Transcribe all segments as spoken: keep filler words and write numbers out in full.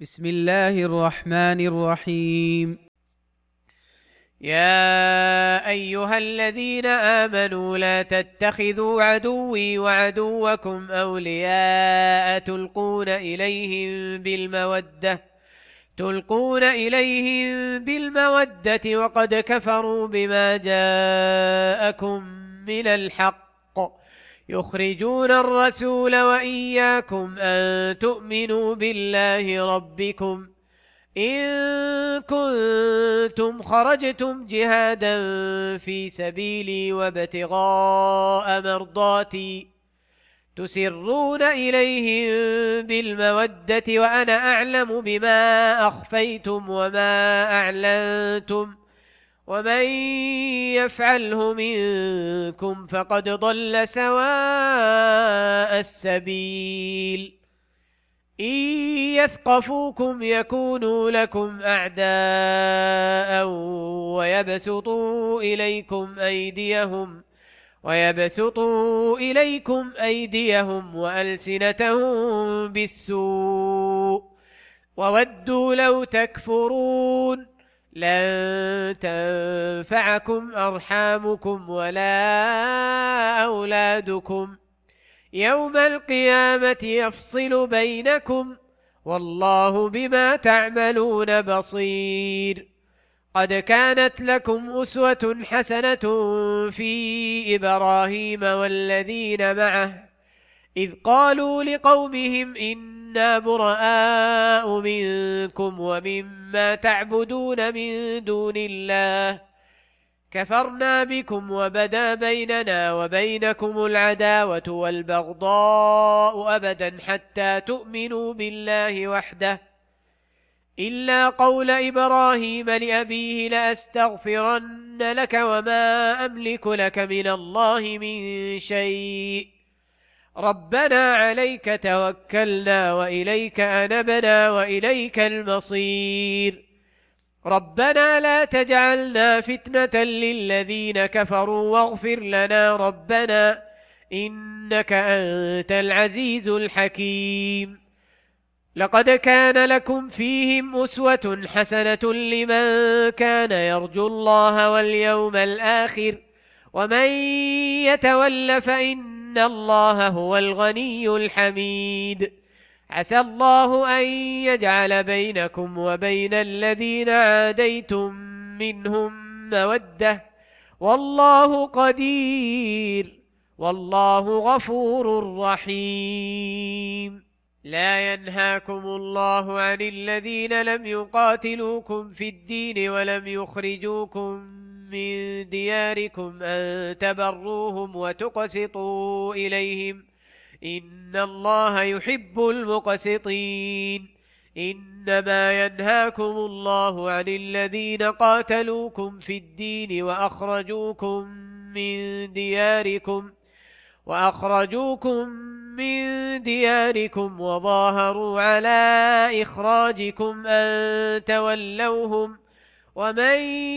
بسم الله الرحمن الرحيم. يا أيها الذين آمنوا لا تتخذوا عدوي وعدوكم أولياء تلقون إليهم بالمودة تلقون إليهم بالمودة وقد كفروا بما جاءكم من الحق يخرجون الرسول وإياكم أن تؤمنوا بالله ربكم إن كنتم خرجتم جهادا في سبيلي وابتغاء مرضاتي تسرون إليهم بالمودة وأنا أعلم بما أخفيتم وما أعلنتم ومن يفعله منكم فقد ضل سواء السبيل إن يثقفوكم يكونوا لكم أعداء ويبسطوا إليكم أيديهم ويبسطوا إليكم أيديهم وألسنتهم بالسوء وودوا لو تكفرون لن تنفعكم أرحامكم ولا أولادكم يوم القيامة يفصل بينكم والله بما تعملون بصير قد كانت لكم أسوة حسنة في إبراهيم والذين معه إذ قالوا لقومهم إنا براء منكم ومما تعبدون من دون الله كفرنا بكم وبدا بيننا وبينكم العداوة والبغضاء أبدا حتى تؤمنوا بالله وحده إلا قول إبراهيم لأبيه لأستغفرن لك وما أملك لك من الله من شيء ربنا عليك توكلنا وإليك أنبنا وإليك المصير ربنا لا تجعلنا فتنة للذين كفروا واغفر لنا ربنا إنك أنت العزيز الحكيم لقد كان لكم فيهم أسوة حسنة لمن كان يرجو الله واليوم الآخر ومن يتول فإن الله هو الغني الحميد عسى الله أن يجعل بينكم وبين الذين عاديتم منهم مودة والله قدير والله غفور رحيم لا ينهاكم الله عن الذين لم يقاتلوكم في الدين ولم يخرجوكم من دياركم أن تبروهم وتقسطوا إليهم إن الله يحب المقسطين إنما ينهاكم الله عن الذين قاتلوكم في الدين وأخرجوكم من دياركم وأخرجوكم من دياركم وظاهروا على إخراجكم أن تولوهم ومن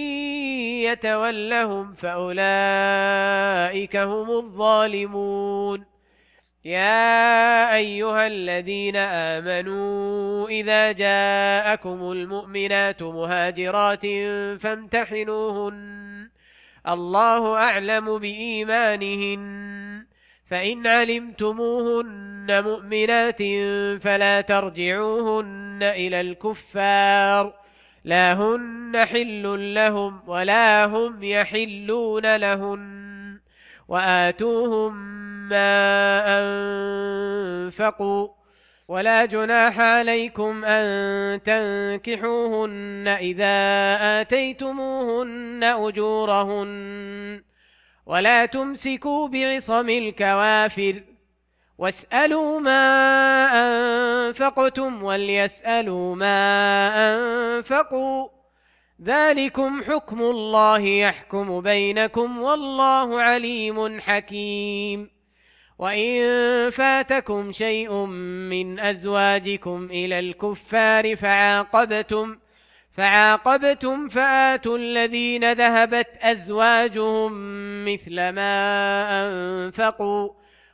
يتولهم فأولئك هم الظالمون يا أيها الذين آمنوا إذا جاءكم المؤمنات مهاجرات فامتحنوهن الله أعلم بإيمانهن فإن علمتموهن مؤمنات فلا ترجعوهن إلى الكفار لا هن حل لهم ولا هم يحلون لهن وآتوهم ما أنفقوا ولا جناح عليكم أن تنكحوهن إذا آتيتموهن أجورهن ولا تمسكوا بعصم الكوافر واسألوا ما أنفقتم وليسألوا ما أنفقوا ذلكم حكم الله يحكم بينكم والله عليم حكيم وإن فاتكم شيء من أزواجكم إلى الكفار فعاقبتم فعاقبتم فآتوا الذين ذهبت أزواجهم مثل ما أنفقوا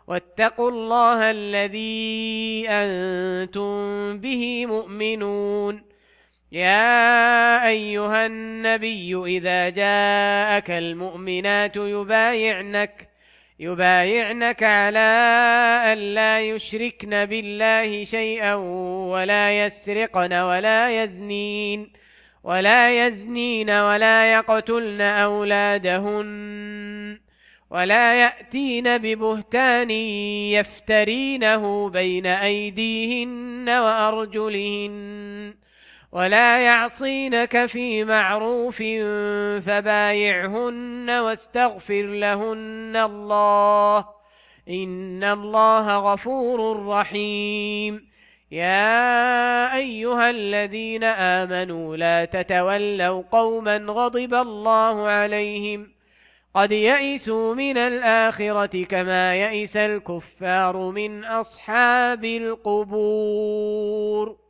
واتقوا الله الذي أنتم به مؤمنون. يا أيها النبي إذا جاءك المؤمنات يبايعنك يبايعنك على أن لا يشركن بالله شيئا ولا يسرقن ولا يزنين ولا يزنين ولا يقتلن أولادهن ولا يأتين ببهتان يفترينه بين أيديهن وأرجلهن ولا يعصينك في معروف فبايعهن واستغفر لهن الله إن الله غفور رحيم. يا أيها الذين آمنوا لا تتولوا قوما غضب الله عليهم قد يئسوا من الآخرة كما يئس الكفار من أصحاب القبور.